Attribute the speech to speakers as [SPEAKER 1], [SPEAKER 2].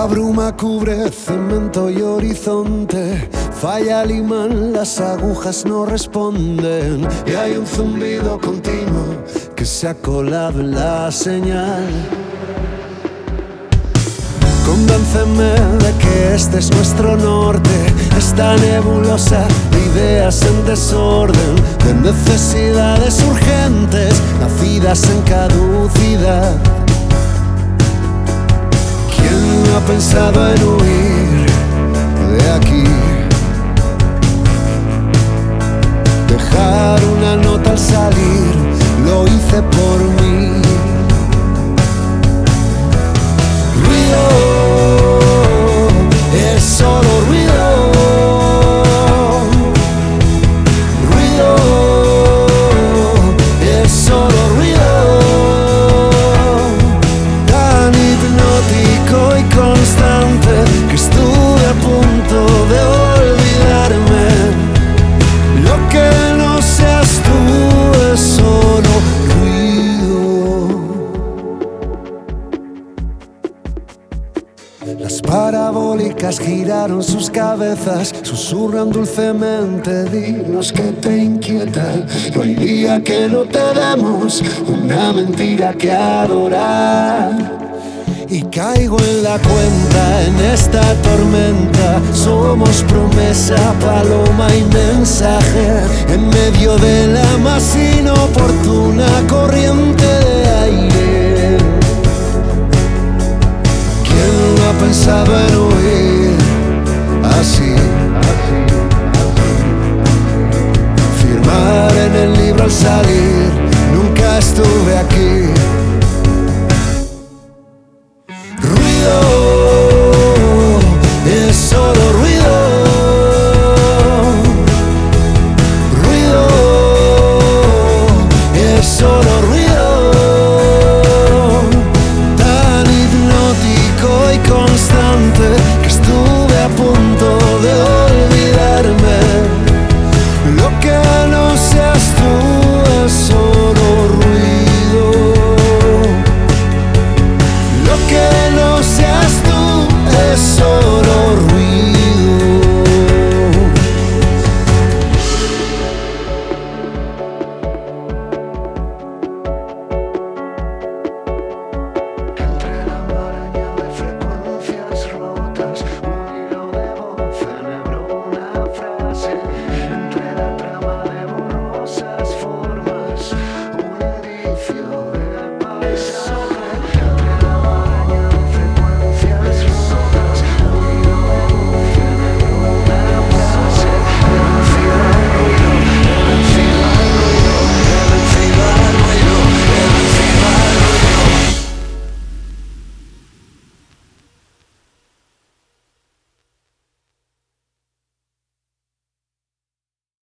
[SPEAKER 1] La bruma cubre cemento y horizonte, falla el imán, las agujas no responden y hay un zumbido continuo que se ha colado en la señal. Convénceme de que este es nuestro norte, esta nebulosa de ideas en desorden, de necesidades urgentes nacidas en caducidad. ¿Quién ha pensado en huir de aquí? Dejar una nota al salir, lo hice por mí. Es solo ruido, ruido, es solo ruido, tan hipnótico y constante que estuve a punto de olvidarme. Lo que no seas tú es solo ruido. Las parabólicas giraron sus cabezas, susurran dulcemente, dinos que te inquieta. No hay día que no te demos una mentira que adorar. Y caigo en la cuenta en esta tormenta, somos promesa, paloma y mensaje, en medio de la más inoportuna corriente de aire. ¿Quién ha pensado en huir así? Firmar en el libro al salir, nunca estuve aquí.